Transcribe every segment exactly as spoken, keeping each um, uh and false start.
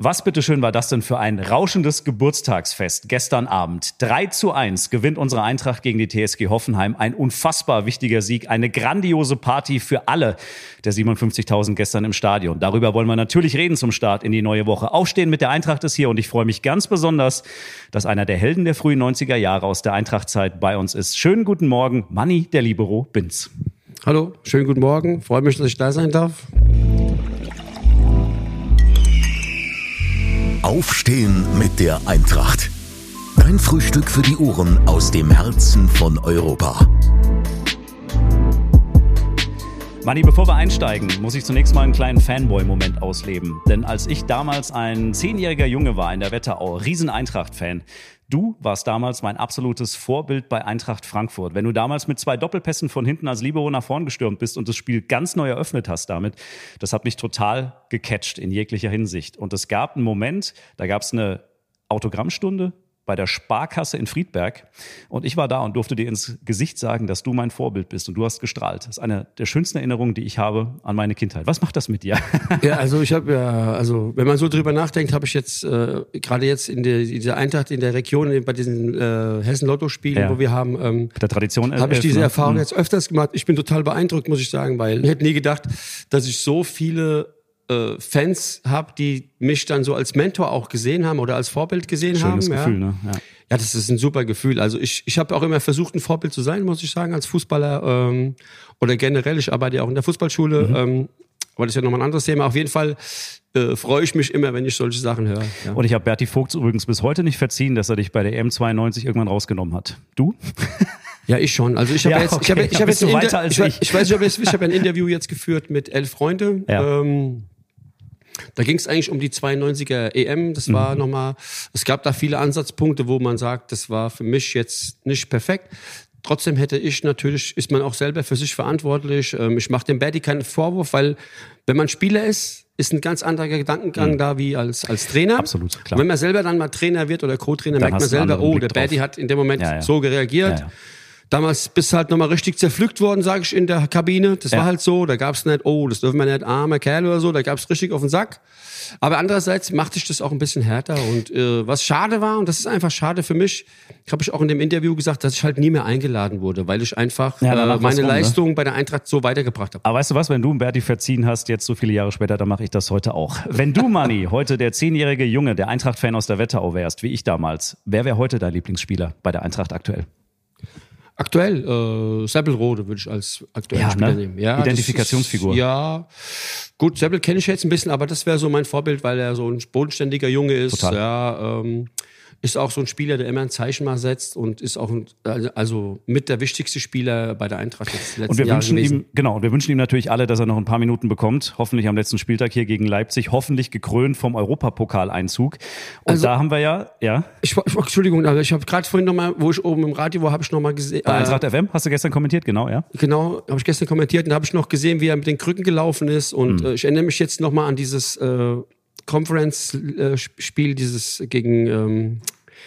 Was bitteschön war das denn für ein rauschendes Geburtstagsfest gestern Abend? drei zu eins gewinnt unsere Eintracht gegen die T S G Hoffenheim. Ein unfassbar wichtiger Sieg, eine grandiose Party für alle der siebenundfünfzigtausend gestern im Stadion. Darüber wollen wir natürlich reden zum Start in die neue Woche. Aufstehen mit der Eintracht ist hier und ich freue mich ganz besonders, dass einer der Helden der frühen neunziger Jahre aus der Eintrachtzeit bei uns ist. Schönen guten Morgen, Manni, der Libero Binz. Hallo, schönen guten Morgen. Freue mich, dass ich da sein darf. Aufstehen mit der Eintracht. Dein Frühstück für die Ohren aus dem Herzen von Europa. Manni, bevor wir einsteigen, muss ich zunächst mal einen kleinen Fanboy-Moment ausleben. Denn als ich damals ein zehnjähriger Junge war in der Wetterau, Riesen-Eintracht-Fan, du warst damals mein absolutes Vorbild bei Eintracht Frankfurt. Wenn du damals mit zwei Doppelpässen von hinten als Libero nach vorn gestürmt bist und das Spiel ganz neu eröffnet hast damit, das hat mich total gecatcht in jeglicher Hinsicht. Und es gab einen Moment, da gab es eine Autogrammstunde bei der Sparkasse in Friedberg und ich war da und durfte dir ins Gesicht sagen, dass du mein Vorbild bist und du hast gestrahlt. Das ist eine der schönsten Erinnerungen, die ich habe an meine Kindheit. Was macht das mit dir? Ja, also ich habe ja, also wenn man so drüber nachdenkt, habe ich jetzt äh, gerade jetzt in der, dieser Eintracht in der Region bei diesen äh, Hessen-Lotto-Spielen, ja, wo wir haben, ähm, der Tradition, habe ich diese Erfahrung jetzt öfters gemacht. Ich bin total beeindruckt, muss ich sagen, weil ich hätte nie gedacht, dass ich so viele Äh, Fans habe, die mich dann so als Mentor auch gesehen haben oder als Vorbild gesehen Schönes haben. Gefühl, ja. ne? Ja. Ja, das ist ein super Gefühl. Also ich, ich habe auch immer versucht, ein Vorbild zu sein, muss ich sagen, als Fußballer ähm, oder generell. Ich arbeite ja auch in der Fußballschule, mhm. ähm, aber das ist ja nochmal ein anderes Thema. Auf jeden Fall äh, freue ich mich immer, wenn ich solche Sachen höre. Ja. Und ich habe Berti Vogts übrigens bis heute nicht verziehen, dass er dich bei der E M zweiundneunzig irgendwann rausgenommen hat. Du? Ja, ich schon. Also ich habe ja, jetzt, okay. ich habe, ich habe jetzt, du ein weiter Inter- als ich, ich. ich weiß nicht, ob ich, ich habe ein Interview jetzt geführt mit elf Freunde. Ja. Ähm, Da ging es eigentlich um die zweiundneunziger E M. Das war mhm. nochmal, es gab da viele Ansatzpunkte, wo man sagt, das war für mich jetzt nicht perfekt. Trotzdem hätte ich natürlich, ist man auch selber für sich verantwortlich. Ich mache dem Berti keinen Vorwurf, weil wenn man Spieler ist, ist ein ganz anderer Gedankengang mhm. da wie als als Trainer. Absolut, klar. Und wenn man selber dann mal Trainer wird oder Co-Trainer, dann merkt man selber, oh, der Berti hat in dem Moment ja, ja. so reagiert. Ja, ja. Damals bist du halt nochmal richtig zerpflückt worden, sage ich, in der Kabine. Das ja. war halt so. Da gab's nicht, oh, das dürfen wir nicht, armer Kerl oder so. Da gab's richtig auf den Sack. Aber andererseits machte ich das auch ein bisschen härter. Und äh, was schade war, und das ist einfach schade für mich, habe ich auch in dem Interview gesagt, dass ich halt nie mehr eingeladen wurde, weil ich einfach ja, äh, meine rum, Leistung ne? bei der Eintracht so weitergebracht habe. Aber weißt du was, wenn du Berti verziehen hast, jetzt so viele Jahre später, dann mache ich das heute auch. Wenn du, Manni, heute der zehnjährige Junge, der Eintracht-Fan aus der Wetterau wärst, wie ich damals, wer wäre heute dein Lieblingsspieler bei der Eintracht aktuell? Aktuell, äh, Seppelrode würde ich als aktuellen ja, Spieler ne? nehmen. Ja, Identifikationsfigur. Ist, ja, gut, Seppel kenne ich jetzt ein bisschen, aber das wäre so mein Vorbild, weil er so ein bodenständiger Junge ist. Total. Ja, ähm, ist auch so ein Spieler, der immer ein Zeichen mal setzt und ist auch ein, also mit der wichtigste Spieler bei der Eintracht jetzt letzten Und wir Jahre wünschen gewesen. ihm, genau, und wir wünschen ihm natürlich alle, dass er noch ein paar Minuten bekommt. Hoffentlich am letzten Spieltag hier gegen Leipzig, hoffentlich gekrönt vom Europapokaleinzug. Und also, da haben wir ja, ja. Ich, ich Entschuldigung, aber ich habe gerade vorhin noch mal, wo ich oben im Radio war, habe ich noch mal gesehen. Bei Eintracht F M hast du gestern kommentiert, genau, ja. Genau, habe ich gestern kommentiert und habe ich noch gesehen, wie er mit den Krücken gelaufen ist. Und mhm. äh, ich erinnere mich jetzt noch mal an dieses äh, Conference-Spiel, dieses gegen ähm,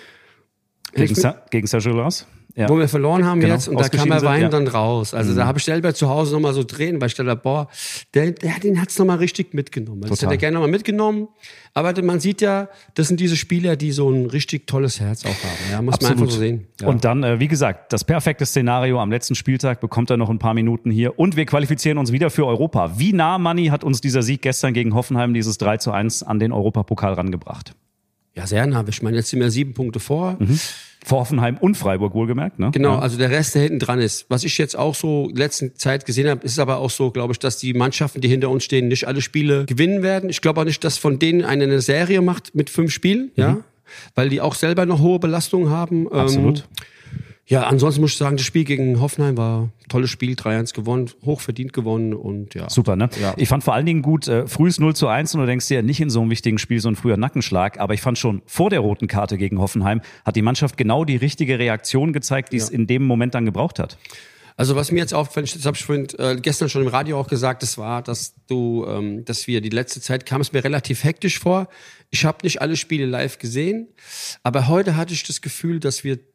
Gegen, Sa- gegen Sergio Lars? Ja. Wo wir verloren haben genau, jetzt und da kam er Wein ja. dann raus. Also mhm. da habe ich selber zu Hause nochmal so drehen, weil ich dachte, boah, der, der den hat's nochmal richtig mitgenommen. Das hätte er gerne nochmal mitgenommen. Aber man sieht ja, das sind diese Spieler, die so ein richtig tolles Herz auch haben. Ja, muss Absolut. man einfach so sehen. Ja. Und dann, äh, wie gesagt, das perfekte Szenario am letzten Spieltag bekommt er noch ein paar Minuten hier und wir qualifizieren uns wieder für Europa. Wie nah, Manni, hat uns dieser Sieg gestern gegen Hoffenheim, dieses drei zu eins, an den Europapokal rangebracht? Ja, sehr nah. Ich meine, jetzt sind wir sieben Punkte vor. Mhm. Vor Hoffenheim und Freiburg wohlgemerkt, ne? Genau, ja. also der Rest, der hinten dran ist. Was ich jetzt auch so in letzter Zeit gesehen habe, ist aber auch so, glaube ich, dass die Mannschaften, die hinter uns stehen, nicht alle Spiele gewinnen werden. Ich glaube auch nicht, dass von denen eine, eine Serie macht mit fünf Spielen, mhm. ja, weil die auch selber noch hohe Belastungen haben. Absolut. Ähm, ja, ansonsten muss ich sagen, das Spiel gegen Hoffenheim war ein tolles Spiel, drei eins gewonnen, hochverdient gewonnen und ja. Super, ne? Ja. Ich fand vor allen Dingen gut, äh, frühes null zu eins und du denkst dir, nicht in so einem wichtigen Spiel so ein früher Nackenschlag, aber ich fand schon vor der roten Karte gegen Hoffenheim hat die Mannschaft genau die richtige Reaktion gezeigt, die es ja. in dem Moment dann gebraucht hat. Also was mir jetzt auffällt, das habe ich vorhin, äh, gestern schon im Radio auch gesagt, das war, dass du, ähm, dass wir die letzte Zeit kam es mir relativ hektisch vor. Ich habe nicht alle Spiele live gesehen, aber heute hatte ich das Gefühl, dass wir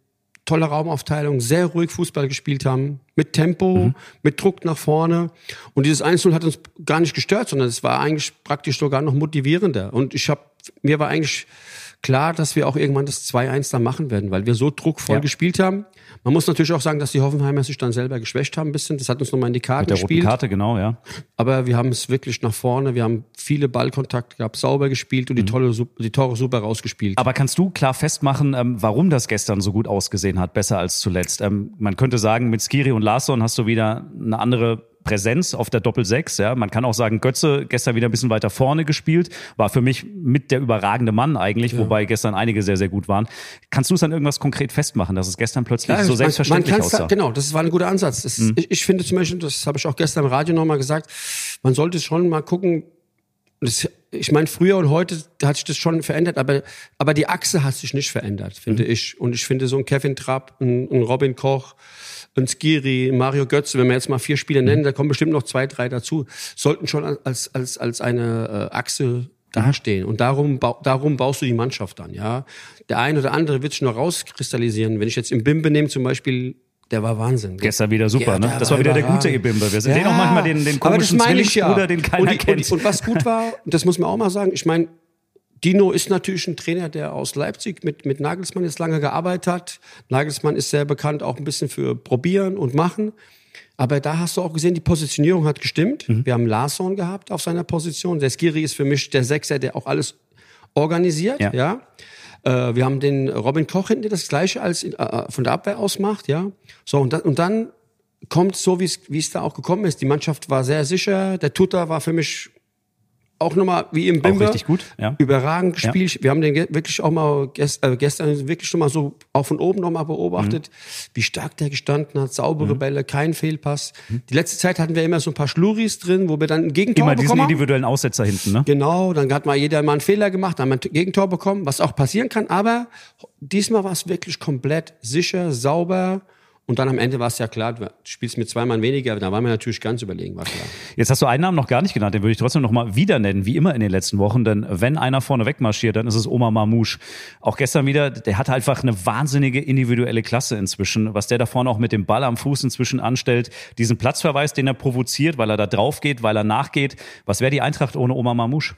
tolle Raumaufteilung, sehr ruhig Fußball gespielt haben, mit Tempo, mhm. mit Druck nach vorne. Und dieses eins null hat uns gar nicht gestört, sondern es war eigentlich praktisch sogar noch motivierender. Und ich habe, mir war eigentlich klar, dass wir auch irgendwann das zwei eins dann machen werden, weil wir so druckvoll ja. gespielt haben. Man muss natürlich auch sagen, dass die Hoffenheimer sich dann selber geschwächt haben ein bisschen. Das hat uns nochmal in die Karten gespielt. Mit der roten Karte, genau, ja. Aber wir haben es wirklich nach vorne. Wir haben viele Ballkontakte gehabt, sauber gespielt und die, tolle, die Tore super rausgespielt. Aber kannst du klar festmachen, warum das gestern so gut ausgesehen hat, besser als zuletzt? Man könnte sagen, mit Skiri und Larsson hast du wieder eine andere Präsenz auf der Doppel-Sechs, ja. Man kann auch sagen, Götze gestern wieder ein bisschen weiter vorne gespielt, war für mich mit der überragende Mann eigentlich, ja. wobei gestern einige sehr, sehr gut waren. Kannst du es an irgendwas konkret festmachen, dass es gestern plötzlich ja, so selbstverständlich man, man aussah? Da, genau, das war ein guter Ansatz. Das, mhm. ich, ich finde zum Beispiel, das habe ich auch gestern im Radio nochmal gesagt, man sollte schon mal gucken, das, ich meine, früher und heute hat sich das schon verändert, aber, aber die Achse hat sich nicht verändert, finde mhm. ich. Und ich finde so ein Kevin Trapp, ein, ein Robin Koch, ein Skiri, Mario Götze, wenn wir jetzt mal vier Spieler nennen, da kommen bestimmt noch zwei, drei dazu, sollten schon als als als eine äh, Achse dastehen. Und darum darum baust du die Mannschaft dann, ja. Der eine oder andere wird sich noch rauskristallisieren. Wenn ich jetzt im Bimbe nehme zum Beispiel, der war Wahnsinn. Gestern wieder super, ja, ne? Das war wieder der gute Ebimbe. Wir sehen ja, auch manchmal den, den komischen Zwillingsbruder, ja. den keiner und die, kennt. Und, die, und was gut war, das muss man auch mal sagen, ich meine, Dino ist natürlich ein Trainer, der aus Leipzig mit, mit Nagelsmann jetzt lange gearbeitet hat. Nagelsmann ist sehr bekannt auch ein bisschen für Probieren und Machen. Aber da hast du auch gesehen, die Positionierung hat gestimmt. Mhm. Wir haben Larsson gehabt auf seiner Position. Der Skiri ist für mich der Sechser, der auch alles organisiert. Ja. ja. Äh, wir haben den Robin Koch hinten, der das Gleiche als äh, von der Abwehr aus macht. Ja. So, und, da, und dann kommt so, wie es wie es da auch gekommen ist. Die Mannschaft war sehr sicher. Der Tuta war für mich auch nochmal wie im Bimbe. Auch richtig gut, ja. Überragend gespielt. Ja. Wir haben den wirklich auch mal gest, äh, gestern wirklich schon mal so auch von oben nochmal beobachtet, mhm. wie stark der gestanden hat. Saubere mhm. Bälle, kein Fehlpass. Mhm. Die letzte Zeit hatten wir immer so ein paar Schluris drin, wo wir dann ein Gegentor immer bekommen. Immer diesen individuellen Aussetzer hinten, ne? Genau, dann hat mal jeder mal einen Fehler gemacht, dann haben wir ein Gegentor bekommen, was auch passieren kann. Aber diesmal war es wirklich komplett sicher, sauber. Und dann am Ende war es ja klar, du spielst mit zwei Mann weniger, da waren wir natürlich ganz überlegen, war klar. Jetzt hast du einen Namen noch gar nicht genannt, den würde ich trotzdem noch mal wieder nennen, wie immer in den letzten Wochen, denn wenn einer vorne wegmarschiert, dann ist es Omar Mamouche. Auch gestern wieder, der hat einfach eine wahnsinnige individuelle Klasse inzwischen, was der da vorne auch mit dem Ball am Fuß inzwischen anstellt, diesen Platzverweis, den er provoziert, weil er da drauf geht, weil er nachgeht. Was wäre die Eintracht ohne Omar Mamouche?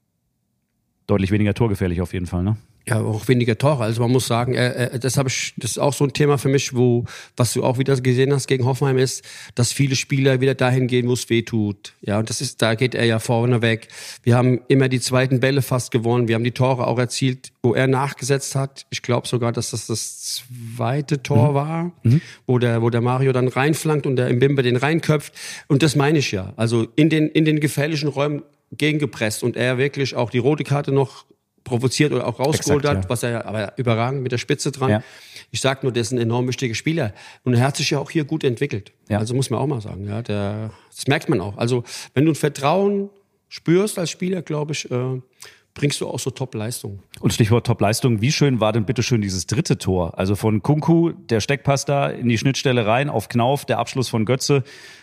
Deutlich weniger torgefährlich auf jeden Fall, ne? Ja, auch weniger Tore. Also man muss sagen, äh, äh, das habe ich, das ist auch so ein Thema für mich, wo, was du auch wieder gesehen hast gegen Hoffenheim ist, dass viele Spieler wieder dahin gehen, wo es weh tut. Ja, und das ist, da geht er ja vorne weg. Wir haben immer die zweiten Bälle fast gewonnen. Wir haben die Tore auch erzielt, wo er nachgesetzt hat. Ich glaube sogar, dass das das zweite Tor mhm. war, mhm. wo der, wo der Mario dann reinflankt und der Mbimbe den reinköpft. Und das meine ich ja. Also in den, in den gefährlichen Räumen gegengepresst und er wirklich auch die rote Karte noch provoziert oder auch rausgeholt Exakt, hat, ja. was er aber überragend mit der Spitze dran. Ja. Ich sag nur, der ist ein enorm wichtiger Spieler. Und er hat sich ja auch hier gut entwickelt. Ja. Also muss man auch mal sagen. Ja, der, das merkt man auch. Also wenn du ein Vertrauen spürst als Spieler, glaube ich, äh, bringst du auch so Top-Leistungen. Und Stichwort Top-Leistung, wie schön war denn bitteschön dieses dritte Tor? Also von Kunku, der Steckpass da in die Schnittstelle rein, auf Knauf, der Abschluss von Götze.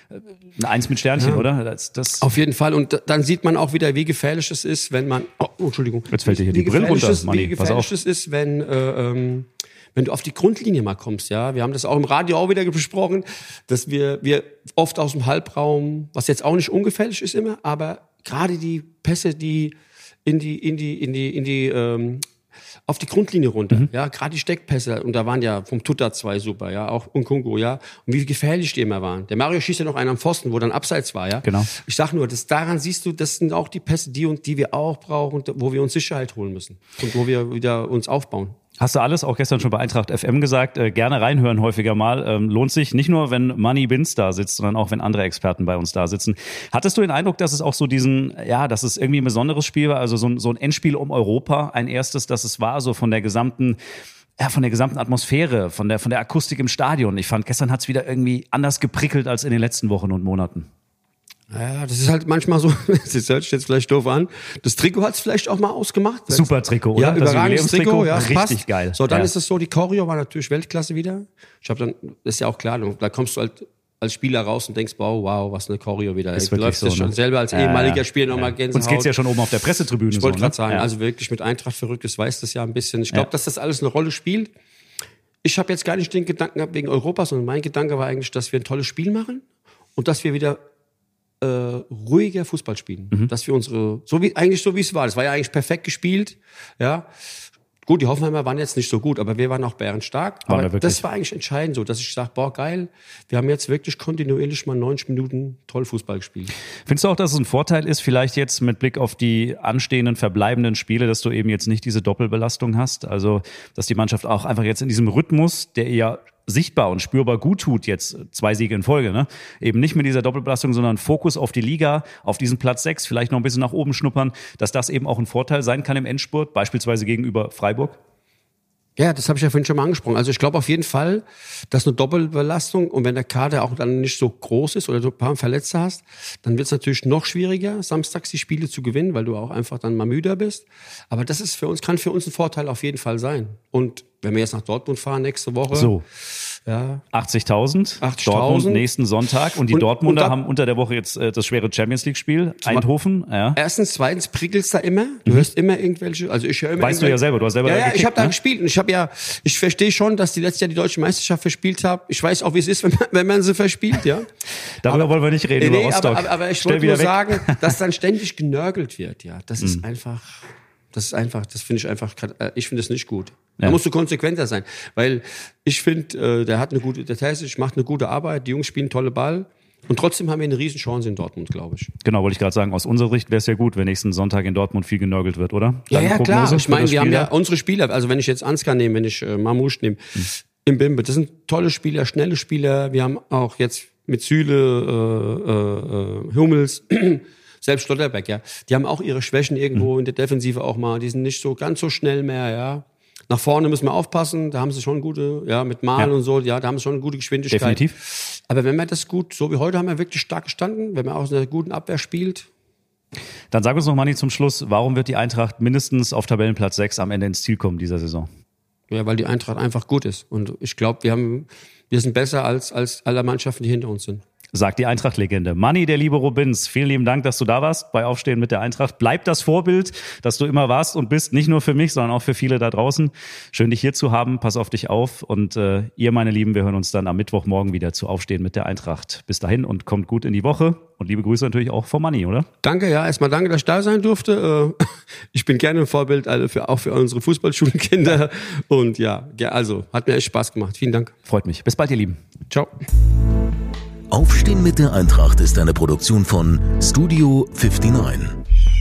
Ein Eins mit Sternchen, ja. oder? Das, das Auf jeden Fall. Und dann sieht man auch wieder, wie gefährlich es ist, wenn man... Oh, Entschuldigung. Jetzt fällt dir hier die Brille runter, Manni. Wie gefährlich es ist, wenn... Äh, ähm, wenn du auf die Grundlinie mal kommst, ja. Wir haben das auch im Radio auch wieder besprochen, dass wir, wir oft aus dem Halbraum, was jetzt auch nicht ungefährlich ist immer, aber gerade die Pässe, die in die, in die, in die, in die, ähm, auf die Grundlinie runter, mhm. ja, gerade die Steckpässe, und da waren ja vom Tuta zwei super, ja, auch Nkunku, ja, und wie gefährlich die immer waren. Der Mario schießt ja noch einen am Pfosten, wo dann abseits war, ja. Genau. Ich sag nur, das, daran siehst du, das sind auch die Pässe, die und die wir auch brauchen, wo wir uns Sicherheit holen müssen und wo wir wieder uns aufbauen. Hast du alles auch gestern schon bei Eintracht F M gesagt, äh, gerne reinhören häufiger mal, ähm, lohnt sich nicht nur, wenn Manni Binz da sitzt, sondern auch, wenn andere Experten bei uns da sitzen. Hattest du den Eindruck, dass es auch so diesen, ja, dass es irgendwie ein besonderes Spiel war, also so ein, so ein Endspiel um Europa, ein erstes, dass es war, so von der gesamten, ja, von der gesamten Atmosphäre, von der, von der Akustik im Stadion. Ich fand, gestern hat's wieder irgendwie anders geprickelt als in den letzten Wochen und Monaten. Ja, das ist halt manchmal so, das hört sich jetzt vielleicht doof an. Das Trikot hat's vielleicht auch mal ausgemacht. Super Trikot, oder? Ja, überragendes Trikot, ja, richtig passt. Geil. So, dann ja. ist es so, die Choreo war natürlich Weltklasse wieder. Ich habe dann, das ist ja auch klar, da kommst du halt als Spieler raus und denkst, wow, wow, was eine Choreo wieder. Ist du läufst so, das schon ne? selber als ja, ehemaliger ja, Spieler nochmal ja. Gänsehaut. Uns geht's ja schon oben auf der Pressetribüne. Ich wollte so, gerade ne? sagen, ja. also wirklich mit Eintracht verrückt, das weiß das ja ein bisschen. Ich glaube, ja. dass das alles eine Rolle spielt. ich habe jetzt gar nicht den Gedanken gehabt wegen Europa, sondern mein Gedanke war eigentlich, dass wir ein tolles Spiel machen und dass wir wieder äh, ruhiger Fußball spielen. Mhm. Dass wir unsere, so wie eigentlich so wie es war, das war ja eigentlich perfekt gespielt, ja. Gut, die Hoffenheimer waren jetzt nicht so gut, aber wir waren auch bärenstark. Aber da das war eigentlich entscheidend so, dass ich sage, boah, geil, wir haben jetzt wirklich kontinuierlich mal neunzig Minuten toll Fußball gespielt. Findest du auch, dass es ein Vorteil ist, vielleicht jetzt mit Blick auf die anstehenden, verbleibenden Spiele, dass du eben jetzt nicht diese Doppelbelastung hast? Also, dass die Mannschaft auch einfach jetzt in diesem Rhythmus, der ja sichtbar und spürbar gut tut, jetzt zwei Siege in Folge, ne? Eben nicht mit dieser Doppelbelastung, sondern Fokus auf die Liga, auf diesen Platz sechs, vielleicht noch ein bisschen nach oben schnuppern, dass das eben auch ein Vorteil sein kann im Endspurt, beispielsweise gegenüber Freiburg? Ja, das habe ich ja vorhin schon mal angesprochen. Also ich glaube auf jeden Fall, dass eine Doppelbelastung und wenn der Kader auch dann nicht so groß ist oder du ein paar Verletzte hast, dann wird es natürlich noch schwieriger, samstags die Spiele zu gewinnen, weil du auch einfach dann mal müder bist. Aber das ist für uns, kann für uns ein Vorteil auf jeden Fall sein. Und wenn wir jetzt nach Dortmund fahren nächste Woche, so. Ja. achtzigtausend, achtzigtausend. Dortmund nächsten Sonntag und die und, Dortmunder und da, haben unter der Woche jetzt äh, das schwere Champions-League-Spiel, Eindhoven. Ja. Erstens, zweitens prickelst da immer, du mhm. hörst immer irgendwelche, also ich höre immer Weißt du ja selber, du hast selber Ja, ja, gekickt, ich habe da ne? gespielt und ich habe ja, ich verstehe schon, dass die letztes Jahr die deutsche Meisterschaft verspielt haben. Ich weiß auch, wie es ist, wenn man, wenn man sie verspielt, ja. Darüber wollen wir nicht reden, nee, über Rostock. Aber, aber, aber ich wollte nur weg. sagen, dass dann ständig genörgelt wird, ja. Das ist mhm. einfach... Das ist einfach, das finde ich einfach, ich finde es nicht gut. Da ja. musst du konsequenter sein, weil ich finde, der hat eine gute, der Terzic macht eine gute Arbeit, die Jungs spielen tolle Ball und trotzdem haben wir eine Riesenchance in Dortmund, glaube ich. Genau, wollte ich gerade sagen, aus unserer Sicht wäre es ja gut, wenn nächsten Sonntag in Dortmund viel genörgelt wird, oder? Ja, ja, klar. Ich meine, wir haben ja unsere Spieler, also wenn ich jetzt Ansgar nehme, wenn ich äh, Mamouche nehme, hm. im Bimbe, das sind tolle Spieler, schnelle Spieler. Wir haben auch jetzt mit Süle, äh, äh, Hummels, selbst Stotterbeck, ja, die haben auch ihre Schwächen irgendwo mhm. in der Defensive auch mal, die sind nicht so ganz so schnell mehr, ja. Nach vorne müssen wir aufpassen, da haben sie schon gute, ja, mit Mal ja. und so, ja, da haben sie schon eine gute Geschwindigkeit. Definitiv. Aber wenn man das gut, so wie heute haben wir wirklich stark gestanden, wenn man aus einer guten Abwehr spielt. Dann sag uns noch, Manni, zum Schluss, warum wird die Eintracht mindestens auf Tabellenplatz sechs am Ende ins Ziel kommen dieser Saison? Ja, weil die Eintracht einfach gut ist und ich glaube, wir haben, wir sind besser als, als alle Mannschaften, die hinter uns sind. Sagt die Eintracht-Legende. Manni, der liebe Robins, vielen lieben Dank, dass du da warst bei Aufstehen mit der Eintracht. Bleib das Vorbild, dass du immer warst und bist, nicht nur für mich, sondern auch für viele da draußen. Schön, dich hier zu haben. Pass auf dich auf. Und äh, ihr, meine Lieben, wir hören uns dann am Mittwochmorgen wieder zu Aufstehen mit der Eintracht. Bis dahin und kommt gut in die Woche. Und liebe Grüße natürlich auch von Manni, oder? Danke, ja. Erstmal danke, dass ich da sein durfte. Ich bin gerne ein Vorbild, also für, auch für unsere Fußballschulenkinder. Und ja, also, hat mir echt Spaß gemacht. Vielen Dank. Freut mich. Bis bald, ihr Lieben. Ciao. Aufstehen mit der Eintracht ist eine Produktion von Studio neunundfünfzig.